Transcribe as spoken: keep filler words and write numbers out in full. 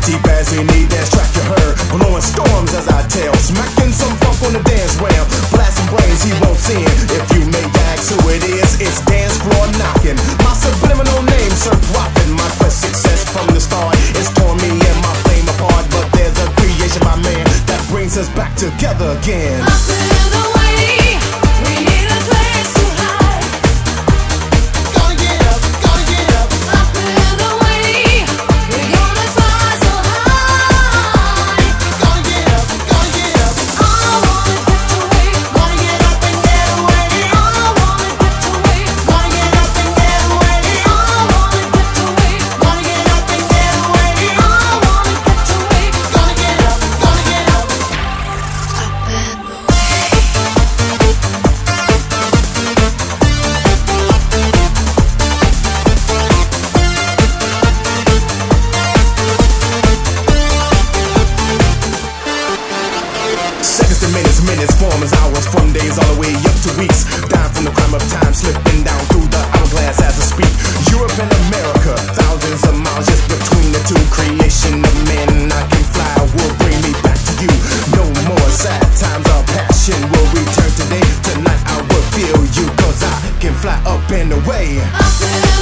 Deep as we need dance track you heard, blowing storms as I tell, smacking some funk on the dance ramp, blasting brains he won't sin. If you may ask who it is, it's dance floor knocking. My subliminal name, Sir Profit. My quest success from the start, it's torn me and my flame apart, but there's a creation by man that brings us back together again. Up and away, we need a place to hide. Gotta get up, gotta get up. Up and away, we're gonna fly so high. Gotta get up, gotta get up. I wanna get away, Wanna get up and get away. I wanna get away, Wanna get up and get away. I wanna get away, Wanna get up and get away. I wanna get away. Gotta get up, gotta get up. Up and away. Seconds to minutes, minutes form as hours, from days all the way up to weeks. Down from the crime of time, slipping down through the hourglass as I speak. Europe and America, thousands of miles just between the two. Creation of men, I can fly, will bring me back to you. No more sad times, our passion will return today. Tonight I will feel you, cause I can fly up and away. Up and